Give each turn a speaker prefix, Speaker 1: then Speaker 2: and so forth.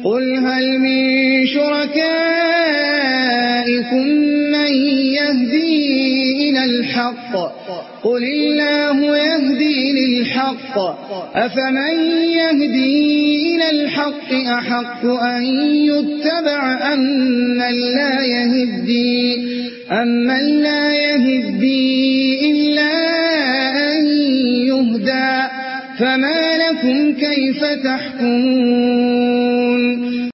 Speaker 1: قل هل من شركائكم من يهدي إلى الحق قل الله يهدي للحق أفمن يهدي إلى الحق أحق أن يتبع أمن لا يهدي إلا أن يهدى فما لكم كيف تحكمون